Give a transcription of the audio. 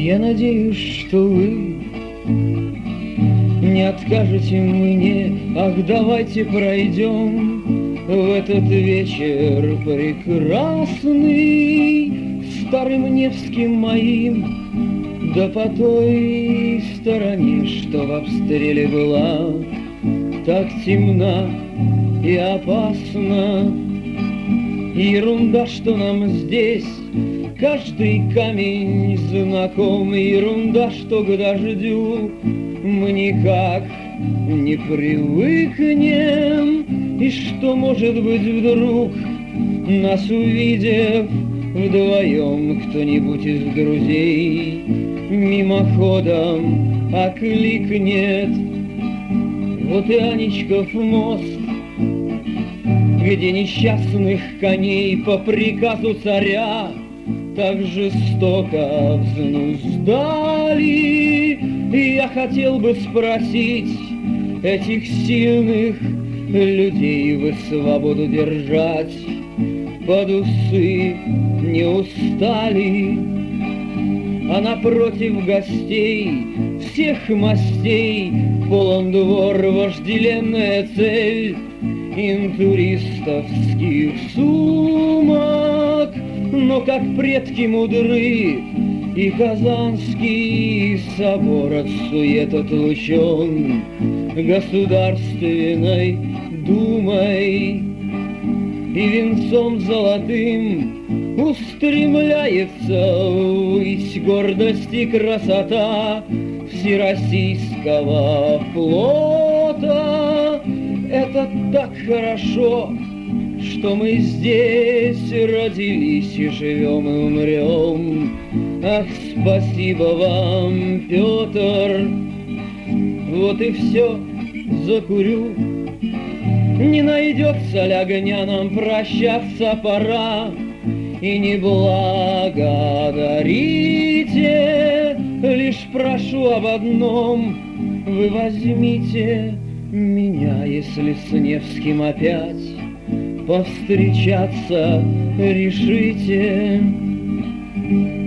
Я надеюсь, что вы не откажете мне. Ах, давайте пройдем в этот вечер прекрасный старым Невским моим, да по той стороне, что в обстреле была так темна и опасна. Ерунда, что нам здесь каждый камень знаком, ерунда, что к дождю мы никак не привыкнем, и что, может быть, вдруг, нас увидев вдвоем, кто-нибудь из друзей мимоходом окликнет: вот и Аничков мост, где несчастных коней по приказу царя так жестоко взнуздали. И я хотел бы спросить этих сильных людей: вы свободу держать под усы не устали? А напротив гостей всех мастей полон двор, вожделенная цель интуристовских сумок. Но как предки мудры, и Казанский собор от сует отлучен Государственной Думой, и венцом золотым устремляется ввысь гордость и красота Всероссийского флота. Это так хорошо, что мы здесь родились и живем и умрем. Ах, спасибо вам, Петр. Вот и все, закурю. Не найдется ли огня, нам прощаться пора. И не благодарите, лишь прошу об одном: вы возьмите меня, если с Невским опять повстречаться решите.